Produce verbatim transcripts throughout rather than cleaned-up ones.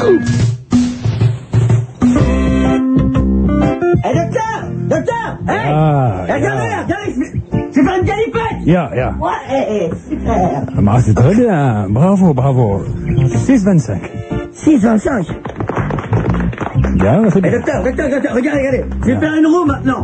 Hé, docteur! Docteur! Hé! Ah, hey, regardez, ja. regardez, je vais faire une galipette! Ja, ja. Ouais, super! Ah, c'est très bien. Bravo, bravo. six vingt-cinq. six vingt-cinq. Bien, c'est Hé, bien. docteur, docteur, docteur, regardez, regardez. Je vais faire une roue maintenant.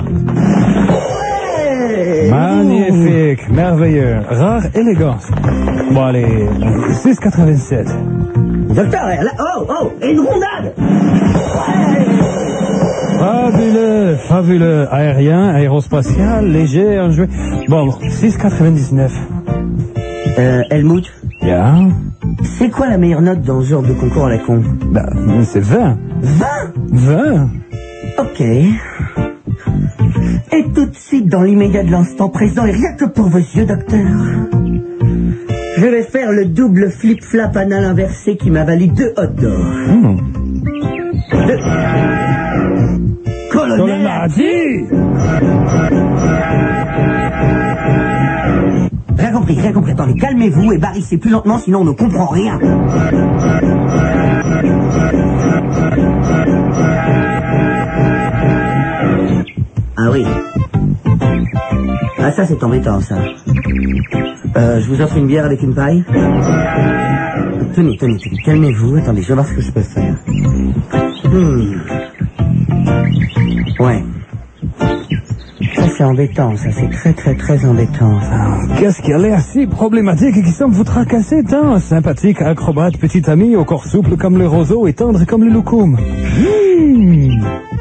Ouais! Magnifique, merveilleux, rare élégance. Bon, allez, six quatre-vingt-sept. Docteur, là, oh, oh, et une rondade! Ouais! Fabuleux, fabuleux. Aérien, aérospatial, léger, enjoué. Bon, six quatre-vingt-dix-neuf. Euh, Helmut, Ja. c'est quoi la meilleure note dans ce genre de concours à la con? Bah, c'est vingt. vingt? vingt. Ok. Et tout de suite, dans l'immédiat de l'instant présent, et rien que pour vos yeux, docteur, je vais faire le double flip-flap anal inversé qui m'a valu deux hot dogs. Mmh. Deux... Colonel Colonel Hardy. Rien compris, rien compris. Attendez, calmez-vous et barrissez plus lentement, sinon on ne comprend rien. Ah oui. Ah ça c'est embêtant ça. Euh, je vous offre une bière avec une paille. Tenez, tenez, tenez, calmez-vous. Attendez, je vais voir ce que je peux faire. Hmm. Ouais. Ça c'est embêtant, ça c'est très très très embêtant. Ça. Qu'est-ce qui a l'air si problématique et qui semble vous tracasser tant? Sympathique, acrobate, petit ami, au corps souple comme le roseau et tendre comme le loukoum. Mmh.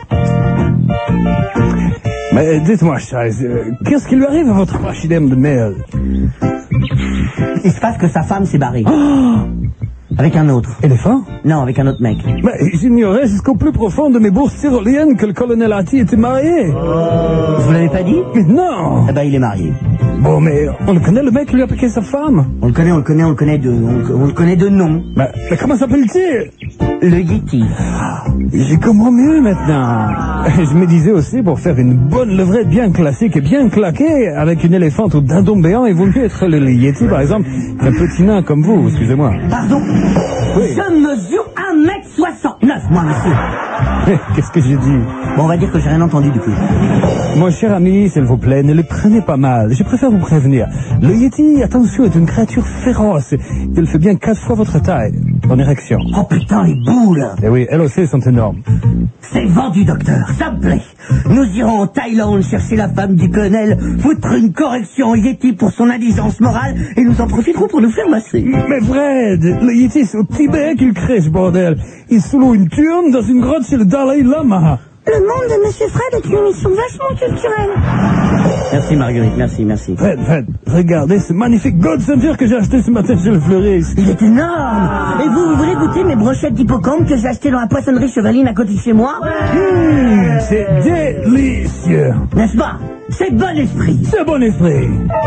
Mais dites-moi, Chaise, euh, qu'est-ce qui lui arrive à votre pachidème de merde? Il se passe que sa femme s'est barrée. Oh, Avec un autre. éléphant? Non, avec un autre mec. Mais j'ignorais jusqu'au plus profond de mes bourses tyroliennes que le colonel Hattie était marié. Je vous l'avez pas dit? Mais non. Eh ben, il est marié. Bon, mais on le connaît, le mec qui lui a piqué sa femme. On le connaît, on le connaît, on le connaît de, on, le- on le connaît de nom. Mais, mais comment s'appelle-t-il? Le Yeti. J'y comprends mieux maintenant. Je me disais aussi, pour faire une bonne levrette bien classique et bien claquée, avec une éléphante au dindon béant, il vaut mieux être le, le Yeti, par exemple, qu'un petit nain comme vous, excusez-moi. Pardon? Oui. Je mesure un mètre soixante-neuf, moi, monsieur. Qu'est-ce que j'ai dit? Bon, on va dire que j'ai rien entendu du coup. Mon cher ami, s'il vous plaît, ne le prenez pas mal. Je préfère vous prévenir. Le Yeti, attention, est une créature féroce. Il fait bien quatre fois votre taille, en érection. Oh putain, les boules. Et oui, elles aussi sont énormes. C'est vendu, docteur, ça me plaît. Nous irons en Thaïlande chercher la femme du colonel, foutre une correction au Yeti pour son indigence morale, et nous en profiterons pour nous faire masser. Mais Fred, le Yeti, c'est au Tibet qu'il crée ce bordel. Il sous l'eau une turne dans une grotte chez le Dalai Lama. Le monde de Monsieur Fred est une émission vachement culturelle. Merci Marguerite, merci, merci. Fred, Fred, regardez ce magnifique God Center que j'ai acheté ce matin chez le fleuriste. Il est énorme. Et vous, vous voulez goûter mes brochettes d'hippocampe que j'ai achetées dans la poissonnerie Chevaline à côté de chez moi? Mmh, c'est délicieux. N'est-ce pas? C'est bon esprit. C'est bon esprit.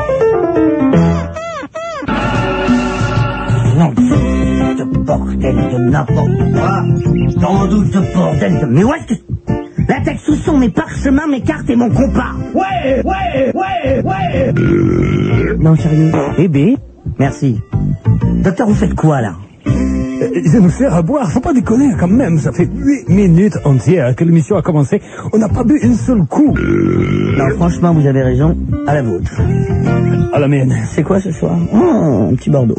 Non, de bordel de n'importe quoi. Sans doute de bordel de... Mais où est-ce que... La tête sous son, mes parchemins, mes cartes et mon compas. Ouais, ouais, ouais, ouais. Non, sérieux. Eh ben, merci. Docteur, vous faites quoi, là? Euh, Je nous sers à boire, faut pas déconner quand même. Ça fait huit minutes entières que l'émission a commencé. On n'a pas bu une seule coup. Non, franchement, vous avez raison. À la vôtre. À la mienne. C'est quoi ce soir? Oh, un petit Bordeaux.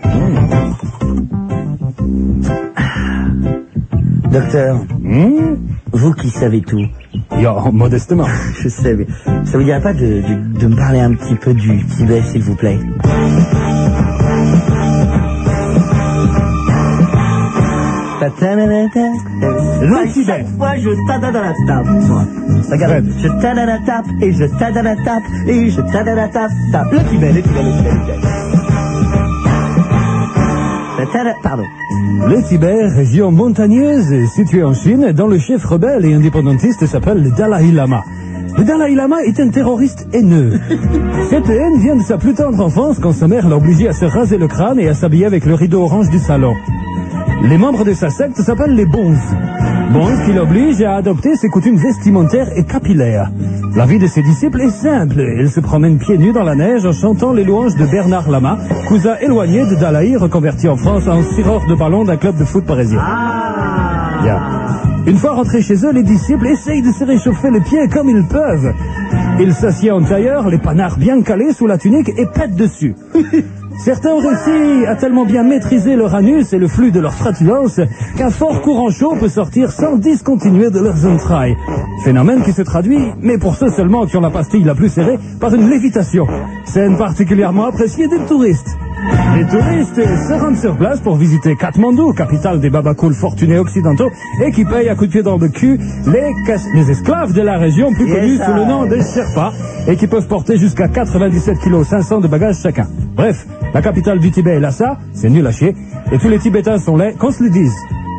Docteur, Mmh. vous qui savez tout, Ya, modestement. je sais, mais ça vous dirait pas de, de, de me parler un petit peu du Tibet, s'il vous plaît? Le Tibet. Chaque fois, je tada dans la tape. moi. Regarde, je tada la tape, et je tada la tape, et je tada la tape, tape. Le Tibet, le Tibet, le Tibet, le Tibet. Le tada- Pardon. Le Tibet, région montagneuse située en Chine, dont le chef rebelle et indépendantiste s'appelle le Dalai Lama. Le Dalai Lama est un terroriste haineux. Cette haine vient de sa plus tendre enfance quand sa mère l'a obligé à se raser le crâne et à s'habiller avec le rideau orange du salon. Les membres de sa secte s'appellent les Bons. Bons qui l'obligent à adopter ses coutumes vestimentaires et capillaires. La vie de ses disciples est simple. Ils se promènent pieds nus dans la neige en chantant les louanges de Bernard Lama, cousin éloigné de Dalai, reconverti en France en tireur de ballon d'un club de foot parisien. Ah, Bien. Une fois rentrés chez eux, les disciples essayent de se réchauffer les pieds comme ils peuvent. Ils s'assiedent en tailleur, les panards bien calés sous la tunique et pètent dessus. Certains ont réussi à tellement bien maîtriser leur anus et le flux de leur flatulence qu'un fort courant chaud peut sortir sans discontinuer de leurs entrailles. Phénomène qui se traduit, mais pour ceux seulement qui ont la pastille la plus serrée, par une lévitation. Scène particulièrement appréciée des touristes. Les touristes se rendent sur place pour visiter Katmandou, capitale des babacools fortunés occidentaux, et qui payent à coups de pied dans le cul les, les esclaves de la région, plus yes, connus sous le nom des Sherpas, et qui peuvent porter jusqu'à quatre-vingt-dix-sept kilos cinq cents de bagages chacun. Bref, la capitale du Tibet est Lhasa, c'est nul à chier, et tous les Tibétains sont laids, qu'on se le dise.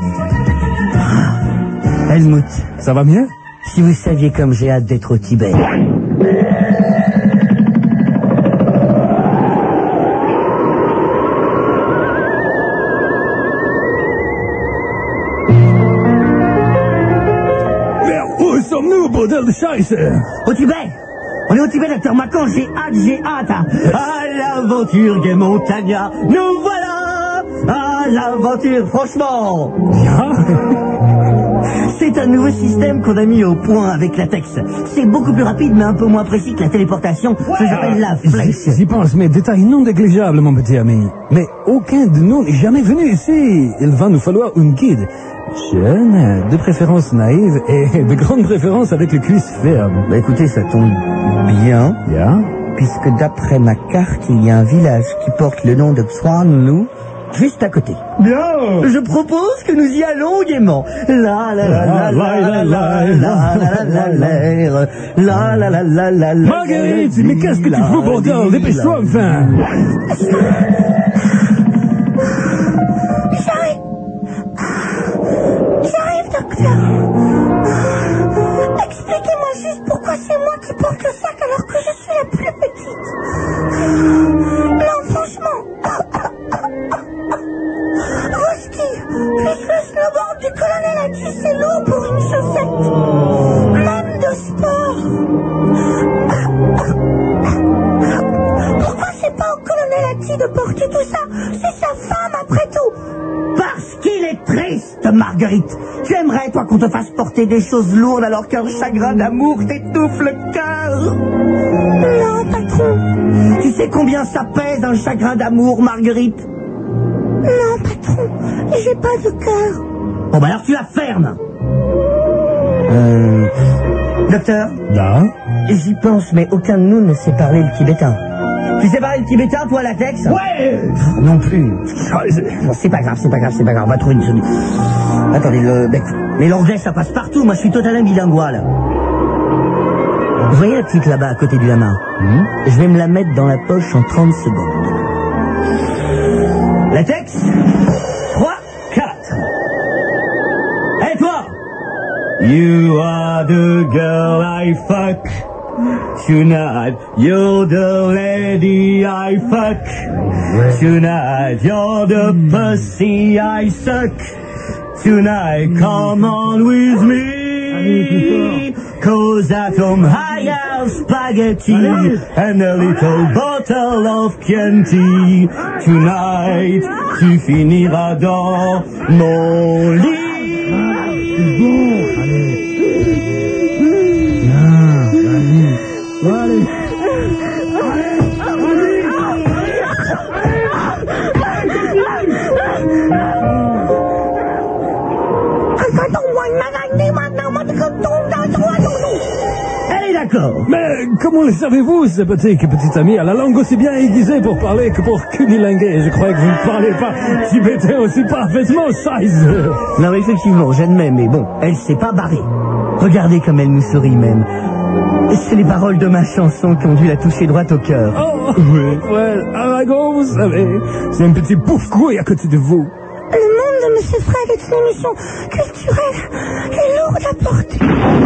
Helmut. Ça va mieux? Si vous saviez comme j'ai hâte d'être au Tibet. Bordel de Scheiße. Au Tibet. On est au Tibet, docteur Macan, j'ai hâte, j'ai hâte. À l'aventure, Gay Montagna, nous voilà. À l'aventure, franchement. C'est un nouveau système qu'on a mis au point avec Latex. C'est beaucoup plus rapide, mais un peu moins précis que la téléportation. Ouais. Ça s'appelle la flex. J'y pense, mais détail non négligeable, mon petit ami. Mais aucun de nous n'est jamais venu ici. Il va nous falloir un guide. Jeune, de préférence naïve et de grande préférence avec les cuisses fermes. Bah écoutez, ça tombe bien. Bien. Puisque d'après ma carte, il y a un village qui porte le nom de Xwanlu, juste à côté. Bien. Je propose que nous y allons gaiement. La la la la la la la la la la la la la la. Marguerite, mais qu'est-ce que tu fous, bordel? Dépêche-toi, enfin. Expliquez-moi juste pourquoi c'est moi qui porte le sac alors que je suis la plus petite. Non, franchement. Vos skis, plus le snowboard du colonel Attis, c'est lourd pour une chaussette. Même de sport. Pourquoi c'est pas au colonel Attis de porter tout ça? C'est sa femme après tout. Parce qu'il est triste, Marguerite. Tu aimerais, toi, qu'on te fasse porter des choses lourdes alors qu'un chagrin d'amour t'étouffe le cœur? Non, patron. Tu sais combien ça pèse, un chagrin d'amour, Marguerite? Non, patron. J'ai pas de cœur. Bon, bah alors tu la fermes. Euh... Docteur? Là? J'y pense, mais aucun de nous ne sait parler le tibétain. Tu sais parler le tibétain, toi, Latex? Ouais. Non plus. Bon, c'est pas grave, c'est pas grave, c'est pas grave. On va trouver une solution. Attendez, le... mais l'anglais, ça passe partout. Moi, je suis totalement bilingual. Vous voyez la petite là-bas, à côté du lama? mmh. Je vais me la mettre dans la poche en trente secondes. Latex, trois, quatre. Hé, toi! You are the girl I fuck. Tonight, you're the lady I fuck. Tonight, you're the pussy I suck. Tonight, come on with me. Cause at home I have spaghetti and a little bottle of Chianti. Tonight, tu finiras dans mon lit. Allez. Elle est d'accord. Mais comment le savez-vous, ce petit, petit ami, à la langue aussi bien aiguisée pour parler que pour cunilinguer? Je croyais que vous ne parlez pas tibétain aussi parfaitement, size. Non, mais effectivement, j'admets, mais bon, elle s'est pas barrée. Regardez comme elle nous sourit même. C'est les paroles de ma chanson qui ont dû la toucher droite au cœur. Oh, oui, ouais, à la gauche, vous savez, c'est un petit pouf-couille à côté de vous. Le monde de Monsieur Fred est une émission culturelle et lourde à porter.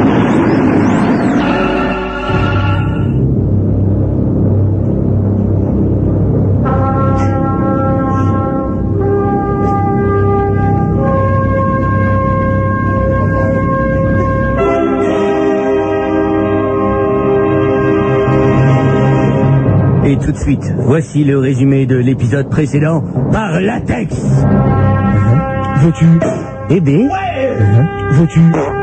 Et tout de suite, voici le résumé de l'épisode précédent par Latex. Veux-tu Eh bien, ouais. Uh-huh. Veux-tu?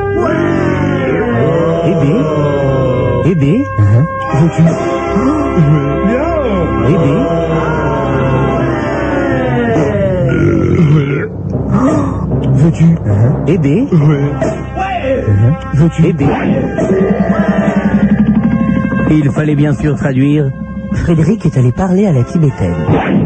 Bébé? Bébé? Uh-huh. Veux-tu? Bébé? Veux-tu? Uh-huh. Bébé? Uh-huh. Veux-tu? Bébé? Et il fallait bien sûr traduire. Frédéric est allé parler à la tibétaine.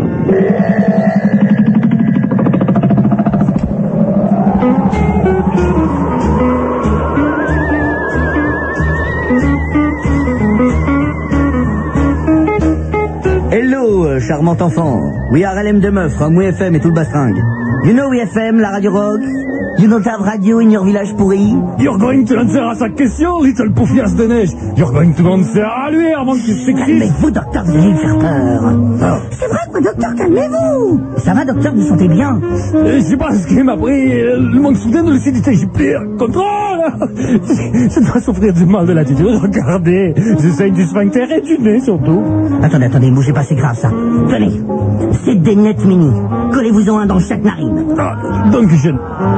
Hello, charmant enfant. We are L M de meuf, from W F M et tout le bastringue. You know W F M, la radio rock? You don't have radio in your village pourri? You're going to answer à sa question, little poufias de neige. You're going to answer à lui avant qu'il s'excite. Calmez-vous, docteur, vous allez me faire peur. Oh. C'est vrai quoi, docteur, calmez-vous. Ça va, docteur, vous vous sentez bien? Je sais pas ce qui m'a pris, le manque soudain de lucidité, j'ai pire contrôle. Je dois souffrir du mal de l'attitude. Regardez, j'essaye du sphincter et du nez surtout. Attendez, attendez, bougez pas, c'est grave ça. Tenez, c'est des nettes mini. Collez-vous-en un dans chaque narine. Ah, donc je...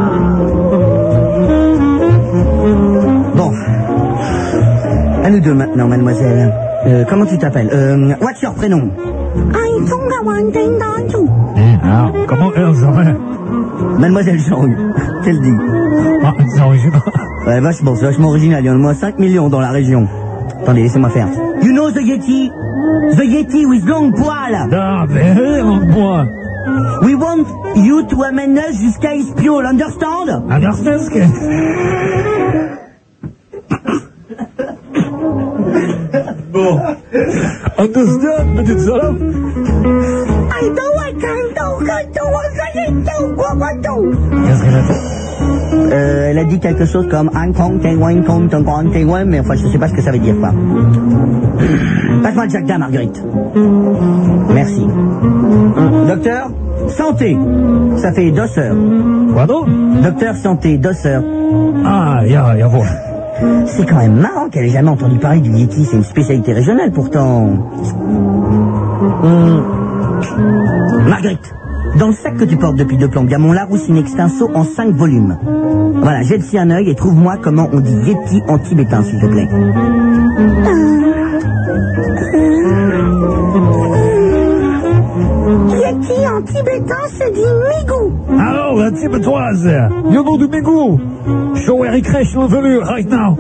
Bon. À nous deux maintenant, mademoiselle. Euh, comment tu t'appelles? Euh, what's your prénom? Ah, comment elle s'appelle? Mademoiselle Jean-Hugues. Qu'elle dit? Ah, c'est original. Ouais, vachement, c'est vachement original. Il y en a au moins cinq millions dans la région. Attendez, laissez-moi faire. You know the Yeti? The Yeti with long poil. Ah, mais long poil. We want you to amener us jusqu'à Ispiol, understand? Understand ce que... Bon. Understand, petite salope? I don't I can't do, I don't, I don't, what I do. Qu'est-ce qu'elle a dit? Euh, elle a dit quelque chose comme Hong Kong, Taiwan, Kong, Taiwan, Taiwan, mais enfin, je sais pas ce que ça veut dire, quoi. Passe-moi le Jacques, Marguerite. Merci. Docteur, santé. Ça fait deux heures. Quoi donc? Docteur, santé, deux heures. Ah, y'a, y'a voilà. C'est quand même marrant qu'elle ait jamais entendu parler du Yeti. C'est une spécialité régionale, pourtant. Hum. Marguerite, dans le sac que tu portes depuis deux plans, il y a mon Larousse in extenso en cinq volumes. Voilà, jette-y un œil et trouve-moi comment on dit Yeti en tibétain, s'il te plaît. Yeti en tibétain se dit migou. Alors, la tibétoise, you know the migou. Show Eric Reich le velu right now.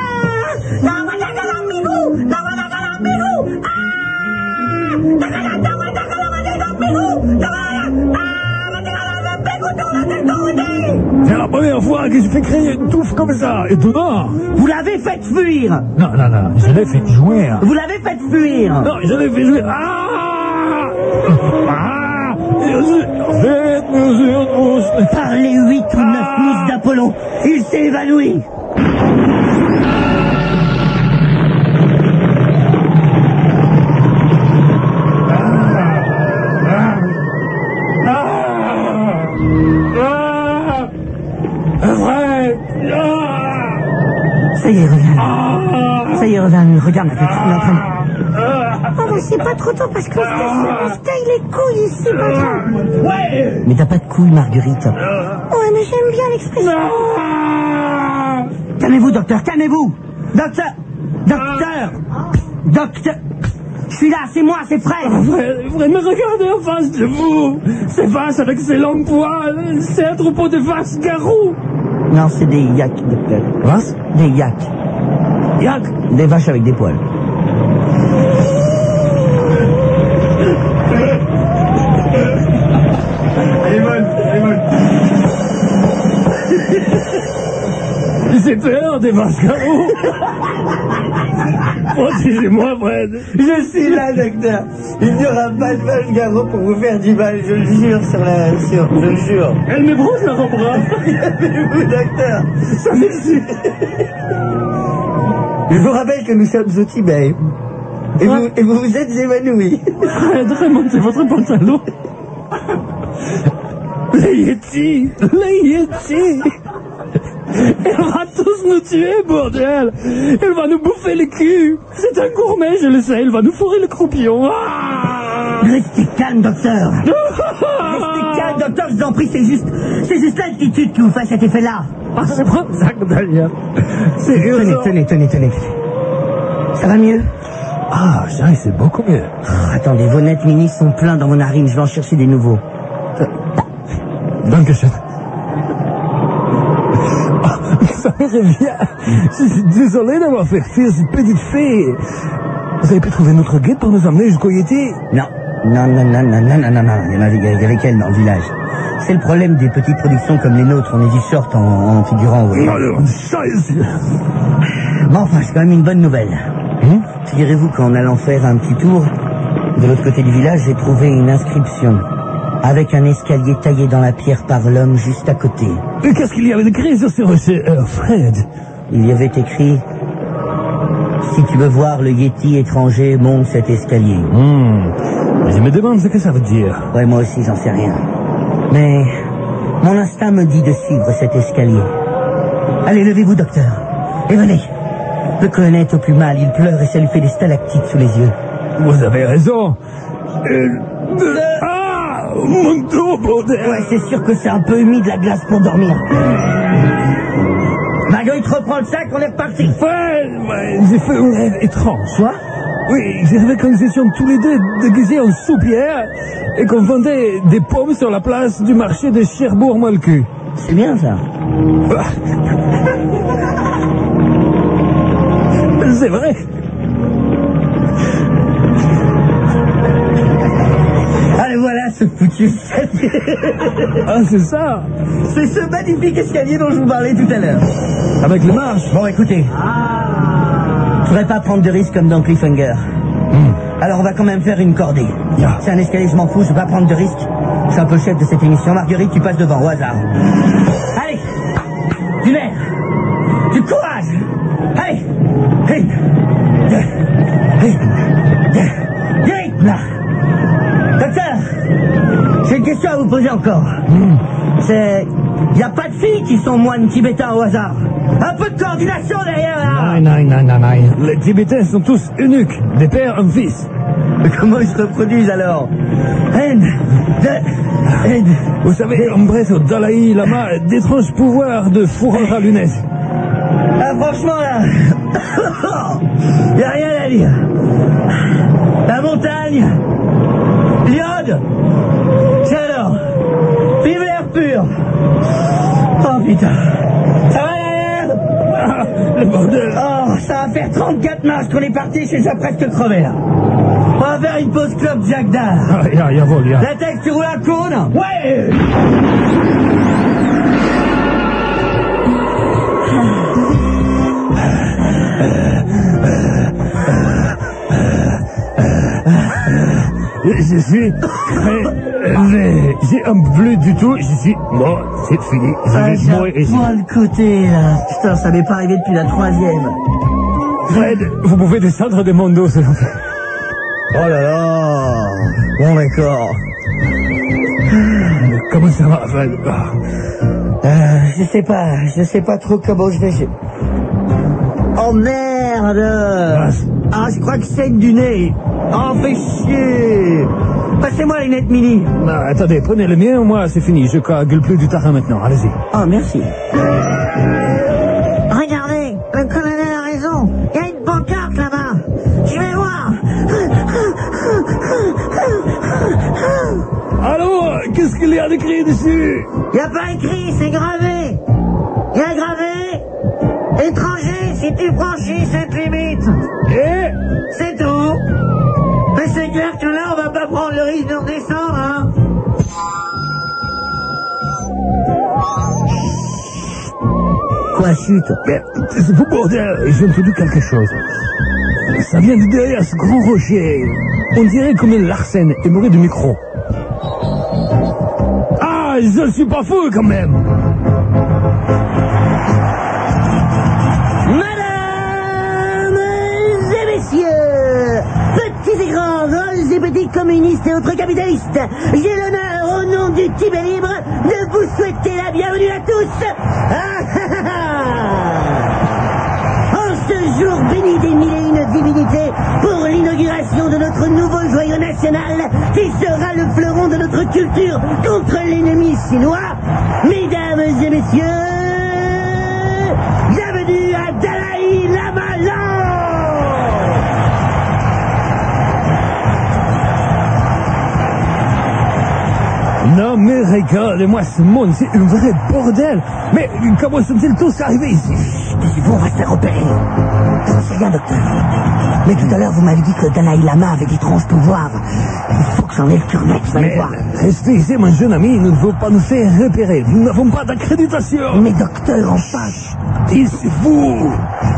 C'est la première fois que je fais crier une touffe comme ça, étonnant. Vous l'avez fait fuir. Non, non, non, je l'ai fait jouer. Vous l'avez fait fuir. Non, je l'ai fait jouer. Ah Ah Par les huit ou neuf mousses d'Apollon, il s'est évanoui. Ça y est, regarde. Ça y est, regarde, regarde, il est en train de... Oh, bah, c'est pas trop tôt parce que je me taille les couilles ici, maintenant. Mais t'as pas de couilles, Marguerite. Ouais, mais j'aime bien l'expression. Calmez-vous, docteur, calmez-vous. Docteur, docteur, docteur. Je suis là, c'est moi, c'est Fred. Oh, Fred, Fred, mais regardez en face de vous. Ces vaches avec ces longues poils, c'est un troupeau de vaches garous. Non, c'est des yaks, docteur. Quoi? Des yaks. Yaks? Des vaches avec des poils. Elle est bonne, elle est bonne. J'ai peur des vaches garous. Protégez-moi, Fred. Je suis là, docteur. Il n'y aura pas de vache garrot pour vous faire du mal, je le jure sur la... Sur, je le jure. Elle m'ébranche la robe. Calmez-vous, docteur. Ça m'excite. Je vous rappelle que nous sommes au Tibet. Et vous, et vous vous êtes évanoui. Fred, remontez votre pantalon. Les Yétis, les Yétis. Elle va tous nous tuer, bordel. Elle va nous bouffer le cul. C'est un gourmet, je le sais. Elle va nous fourrer le croupion. Ah Restez calme, docteur. Restez calme, docteur. Je vous en prie, c'est juste... C'est juste l'altitude qui vous fait cet effet-là. Ah, c'est pas ça que d'ailleurs. Sérieux. Tenez, tenez, tenez, tenez. Ça va mieux? Ah, ça, c'est beaucoup mieux. Oh, attendez, vos nettes mini sont pleins dans mon narine, je vais en chercher des nouveaux. Dankeschön. Ah, ça me revient. Je suis désolé d'avoir fait fuir cette petite fille. Vous avez pu trouver notre guide pour nous emmener jusqu'au Yeti? Non, non, non, non, non, non, non, non, non, il y en avait, il y avait qu'elle dans le village. C'est le problème des petites productions comme les nôtres, on est du short en, en figurant. Oui. Alors, scheiße. Bon, enfin, c'est quand même une bonne nouvelle. Hum? Figurez-vous qu'en allant faire un petit tour, de l'autre côté du village, j'ai trouvé une inscription, avec un escalier taillé dans la pierre par l'homme juste à côté. Et qu'est-ce qu'il y avait écrit sur ce rocher, euh, Fred? Il y avait écrit... Si tu veux voir le Yeti étranger, monte cet escalier. Hum. Je me demande ce que ça veut dire. Ouais, moi aussi, j'en sais rien. Mais mon instinct me dit de suivre cet escalier. Allez, levez-vous, docteur. Et venez. Le colonel est au plus mal, il pleure et ça lui fait des stalactites sous les yeux. Vous avez raison. Euh, de... Ah, mon dos, bordel. Ouais, c'est sûr que c'est un peu humide la glace pour dormir. Marguerite reprend le sac, on est reparti. Fred, ouais, j'ai fait un rêve étrange. Quoi? Oui, j'ai rêvé que nous étions tous les deux déguisés en soupières et qu'on vendait des pommes sur la place du marché de Cherbourg-Molcu. C'est bien ça. C'est vrai. Allez, voilà ce foutu escalier. Ah, c'est ça. C'est ce magnifique escalier dont je vous parlais tout à l'heure. Avec les marches. Bon, écoutez. Je voudrais pas prendre de risques comme dans Cliffhanger. Mm. Alors on va quand même faire une cordée. Yeah. C'est un escalier, je m'en fous, je veux pas prendre de risques. Je suis un peu le chef de cette émission. Marguerite, tu passes devant, au hasard. Allez, du nerf, du courage. Allez, rythme, rythme, rythme. Docteur, j'ai une question à vous poser encore. Mm. C'est... Il n'y a pas de filles qui sont moines tibétains au hasard. Un peu de coordination derrière là. Non, non, non, non, non. Les Tibétains sont tous eunuques, des pères en fils. Mais comment ils se reproduisent alors? Haine, de... haine. Vous savez, on prête au Dalai Lama d'étranges pouvoirs de fourreur à lunettes. Ah, franchement là, il n'y a rien à dire. La montagne, l'iode, j'adore. Vive l'air pur. Oh putain, ça va derrière? Ah, le bordel. Oh, ça va faire trente-quatre marches qu'on est parti, je suis déjà presque crevé là. On va faire une pause club Jack Dahl. Ah, ya, ya, vol, ya. La tête, tu roules à cône? Ouais. Je suis crevé. J'ai un plus du tout. Je suis... Bon, c'est fini. Je Ah, vais mourir ici. moi le côté là. Putain, ça m'est pas arrivé depuis la troisième. Fred, vous pouvez descendre de mon dos, s'il vous plaît. Oh là là. Bon d'accord. Comment ça va, Fred? Ah. Euh, je sais pas, je sais pas trop comment je vais. je- Oh merde. Ah, je crois que c'est du nez. Oh, fais chier. Passez-moi les nettes mini. Ah, attendez, prenez le mien, moi c'est fini. Je coagule plus du terrain maintenant. Allez-y. Oh, merci. Regardez, le colonel a raison. Il y a une pancarte là-bas. Je vais voir. Alors, qu'est-ce qu'il y a d'écrit dessus? Il n'y a pas écrit, c'est gravé. Il y a gravé. Étranger, si tu franchis cette limite. Et C'est tout. Mais c'est clair que là, on va pas prendre le risque de redescendre, hein. Quoi, chute? mais, c'est fou bordel, j'ai entendu quelque chose. Ça vient de derrière ce grand rocher. On dirait comme un Larsen est mort du micro. Ah, je ne suis pas fou quand même. Mesdames et messieurs, petits et grands, grands et petits communistes et autres capitalistes, j'ai l'honneur, au nom du Tibet libre, de vous souhaiter la bienvenue à tous. Ah, ah, ah. En ce jour béni des mille et une divinité pour l'inauguration de notre nouveau joyau national qui sera le fleuron de notre culture contre l'ennemi chinois. Mesdames et messieurs, bienvenue à Dalai Lama Land. Non mais regardez-moi ce monde, c'est un vrai bordel. Mais comment sont-ils tous arrivés ici? Taisez-vous, on va se faire opérer. J'en sais rien, docteur. Mais tout à l'heure, vous m'avez dit que le Dalai Lama avait d'étranges pouvoirs. Il faut que j'en ai le cœur net, vous allez Mais voir. restez ici, mon jeune ami, nous ne devons pas nous faire repérer. Nous n'avons pas d'accréditation. Mais docteur, enfin. Taisez-vous.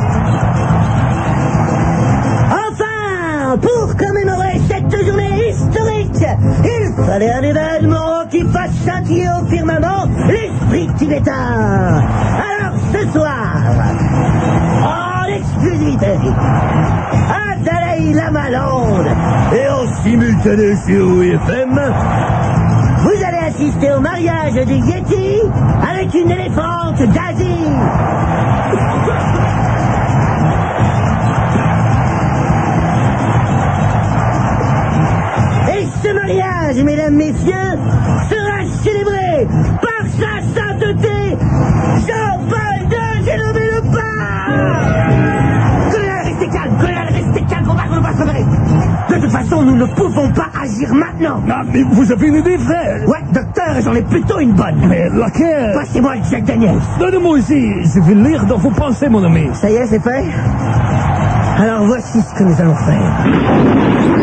Enfin, pour commémorer cette journée historique, il fallait un événement qui fasse scintiller au firmament l'esprit tibétain. Alors ce soir, en exclusivité, à Dalai Lama Land et en simultané sur O F M, vous allez assister au mariage du Yeti avec une éléphante d'Asie. Et ce mariage, mesdames, messieurs, sera célébré par sa sainteté Jean-Paul deux, j'ai nommé le pape. Colonel, restez calme, colonel, restez calme, on va, on va se préparer. De toute façon, nous ne pouvons pas agir maintenant. Ah, mais vous avez une idée, frère? Ouais, docteur, j'en ai plutôt une bonne. Mais laquelle? Passez-moi le Jack Daniels. Donnez-moi aussi, je vais lire dans vos pensées, mon ami. Ça y est, c'est fait? Alors voici ce que nous allons faire.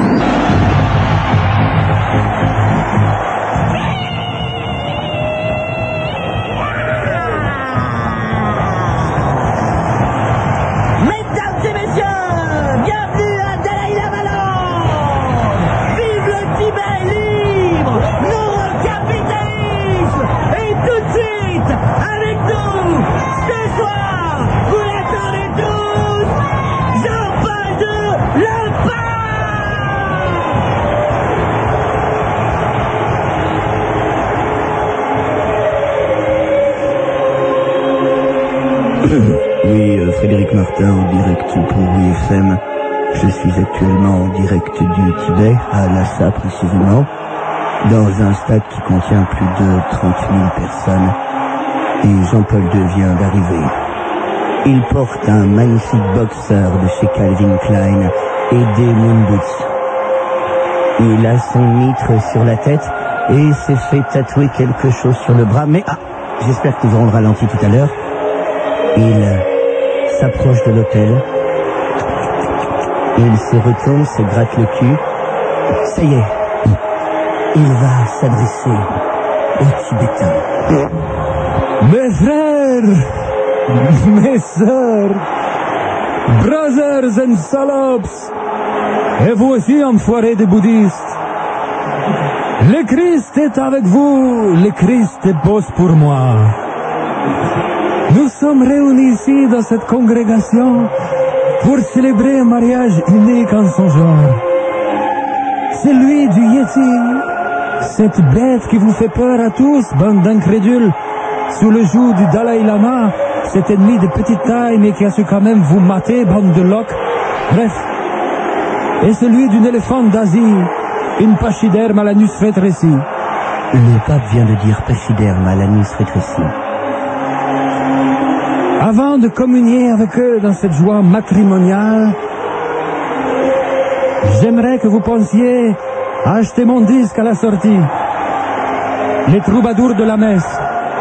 Oui, euh, Frédéric Martin, en direct pour O F M. Je suis actuellement en direct du Tibet, à Lhasa précisément, dans un stade qui contient plus de trente mille personnes. Et Jean-Paul deux vient d'arriver. Il porte un magnifique boxeur de chez Calvin Klein et des moon boots. Il a son mitre sur la tête et s'est fait tatouer quelque chose sur le bras. Mais ah, j'espère que nous aurons le ralenti tout à l'heure. Il s'approche de l'hôtel. Il se retourne, se gratte le cul. Ça y est, il va s'adresser aux Tibétains. Mes frères, mes sœurs, brothers and salopes, et vous aussi, enfoirés des bouddhistes. Le Christ est avec vous, le Christ bosse pour moi. Nous sommes réunis ici dans cette congrégation pour célébrer un mariage unique en son genre. Celui du Yeti, cette bête qui vous fait peur à tous, bande d'incrédules, sous le joug du Dalai Lama, cet ennemi de petite taille mais qui a su quand même vous mater, bande de loques. Bref, et celui d'une éléphante d'Asie, une pachyderme à l'anus rétréci. Le pape vient de dire pachyderme à l'anus rétréci. Avant de communier avec eux dans cette joie matrimoniale, j'aimerais que vous pensiez à acheter mon disque à la sortie. Les troubadours de la messe.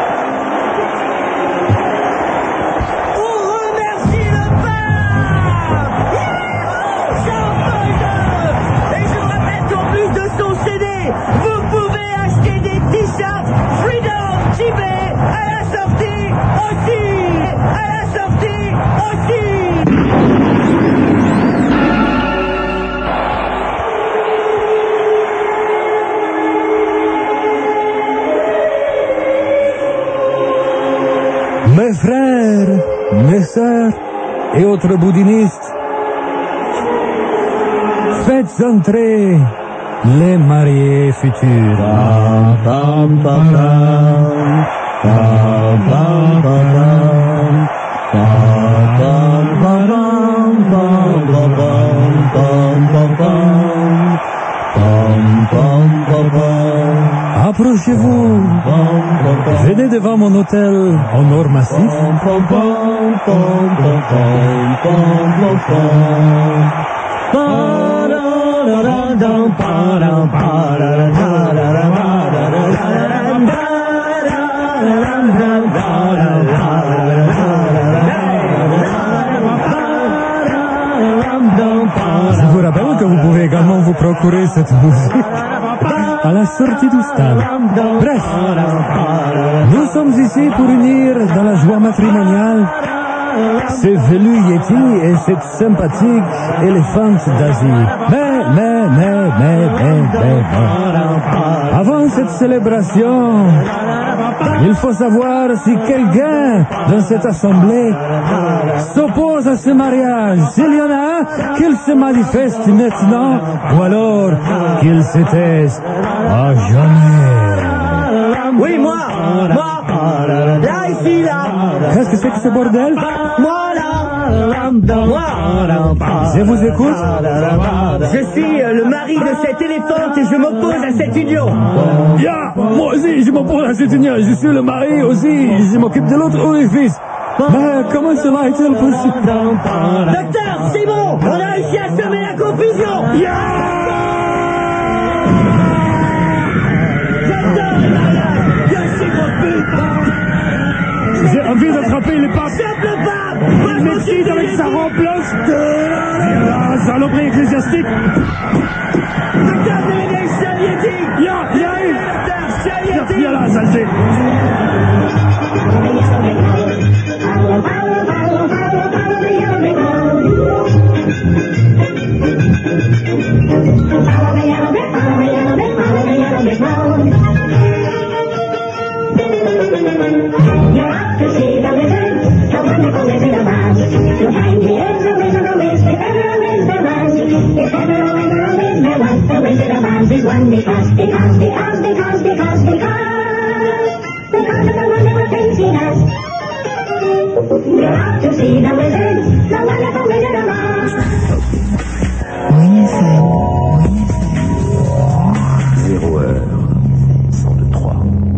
Mes frères, mes sœurs et autres boudinistes, faites entrer les mariés futurs. bretelles en or massif. Je vous rappelle que vous pouvez également vous procurer cette musique à la sortie du stade. Bref, nous sommes ici pour unir dans la joie matrimoniale ces velus Yeti et cette sympathique éléphante d'Asie. Mais, mais, mais, mais, mais, mais, mais. Avant cette célébration, il faut savoir si quelqu'un dans cette assemblée s'oppose à ce mariage. S'il y en a un, qu'il se manifeste maintenant, ou alors qu'il se taise à jamais. Oui, moi Moi Là, ici, là Qu'est-ce que c'est que ce bordel? Moi, là Moi Je vous écoute. Je suis euh, le mari de cette éléphante et je m'oppose à cette union. Ya, moi aussi, je m'oppose à cette union. Je suis le mari aussi. Je m'occupe de l'autre orifice. Mais comment cela est-il possible? Docteur, c'est bon. On a réussi à semer la confusion. Ya! Docteur, lâchez vos putes. J'ai envie d'attraper les papes. Simple pape! Moi, je m'en suis Médecine avec sa remplace de la saloperie ecclésiastique. Docteur, vous avez bien le soviétique! Ya, ya, Docteur, soviétique! viens là, saleté. Because, because, because, because, because, because, because of the wonderful things he does. You're out to see the wizard, the wonderful Wizard of Oz. Zéro heure, cent deux trois.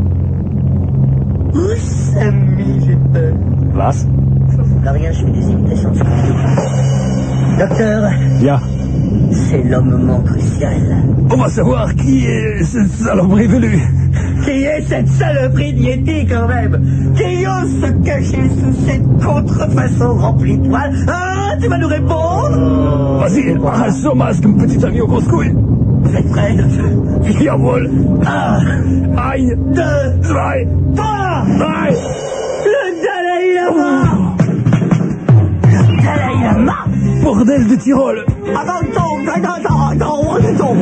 Oh, Samy, j'ai peur. Was? Là, rien, je fais des imitations de Docteur, Ya. c'est le moment crucial. On va savoir qui est ce saloperie velu. Qui est cette saloperie de Yeti, quand même? Qui ose se cacher sous cette contrefaçon remplie de poils? Ah, tu vas nous répondre? Vas-y, arrache son masque, petit ami au grosse-couille. Vous êtes prêts? Jawohl. Un, Ein, deux, zwei, trois! drei. Le Dalai Lama! Le Dalai Lama! Bordel de Tyrol. Attends, attends, attends, attends, attends, attends.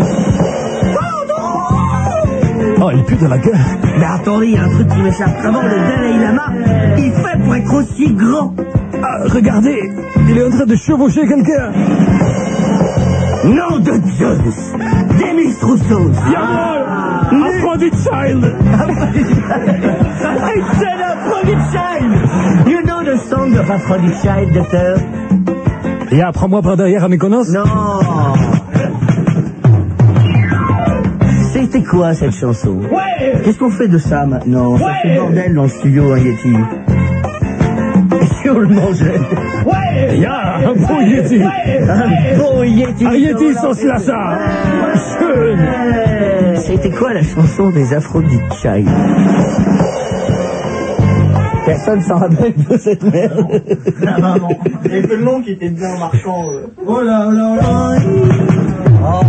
Oh, il pue de la gueule. Mais attendez, il y a un truc qui m'échappe. Comment le Dalai Lama, il fait pour être aussi grand? Ah, regardez, il est en train de chevaucher quelqu'un. Nom de Zeus! Demis Rousseau! Jawohl! Aphrodite Child. It's an Aphrodite Child! You know the song of Aphrodite Child, docteur? Ya, prends-moi par derrière à mes connasses. Non! C'était quoi cette chanson? Ouais! Qu'est-ce qu'on fait de ça maintenant? Ça fait bordel dans le studio, hein, Yeti. Et si on le mangeait? Ouais! Ya, un beau Yeti. Un beau Yeti! Un Yeti sans slassa. Schön. Euh, C'était quoi la chanson des Aphrodite Child? Personne s'en rappelle de cette merde. Non, non, non. Il y avait que le nom qui était bien marquant. Euh. Oh là là là. Oh.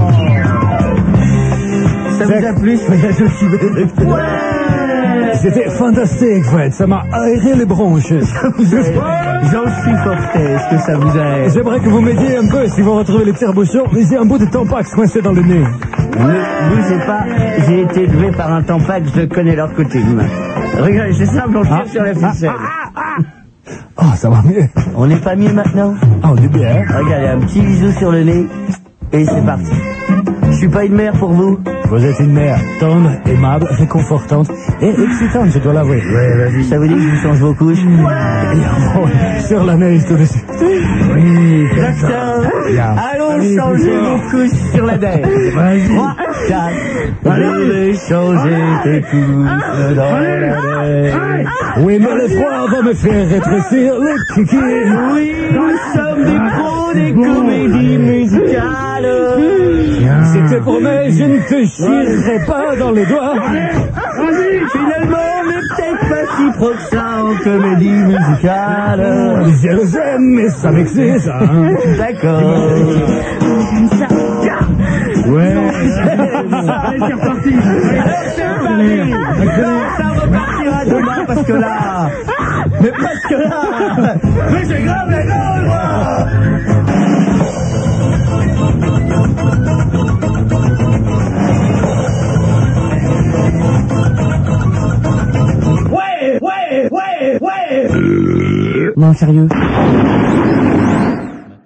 Ça vous a plu ce voyage au Tibet? Ouais. C'était fantastique, Fred. Ça m'a aéré les bronches. J'en suis forfait. Est-ce que ça vous a... J'aimerais que vous m'aidiez un peu si vous retrouvez les tire-bouchons. Mais j'ai un bout de tampax coincé dans le nez. Ne bougez pas, j'ai été élevé par un tampax, je connais leur coutume. Regardez, c'est simple, on tire Ah, sur la ficelle. ah, ah, ah. Oh, ça va mieux. On n'est pas mieux maintenant? Ah, on est bien. Regardez, un petit bisou sur le nez, et c'est parti. suis pas une mère pour vous. Vous êtes une mère tendre, aimable, réconfortante et excitante, je dois l'avouer. Ouais, vas-y, ça vous dit que je vous change vos couches? Ouais. Sur la neige tout dessus. Oui, Docteur, Bien. allons Allez, changer plus fort. vos couches sur la neige. Vas-y. trois, quatre, je vais changer tes couches dans la neige. Oui, mais le froid va me faire rétrécir les kikis. Oui, nous sommes des pros des comédies musicales. C'était promis, je ne te chierai pas dans les doigts. Finalement, on n'est peut-être pas si pro que ça en comédie musicale. Je le aime, mais ça m'excite. Hein. D'accord. Ouais. Allez, c'est reparti. Ça repartira demain parce que là, mais presque là, mais c'est grave les gars, moi. Ouais, ouais, ouais, ouais. Non, sérieux.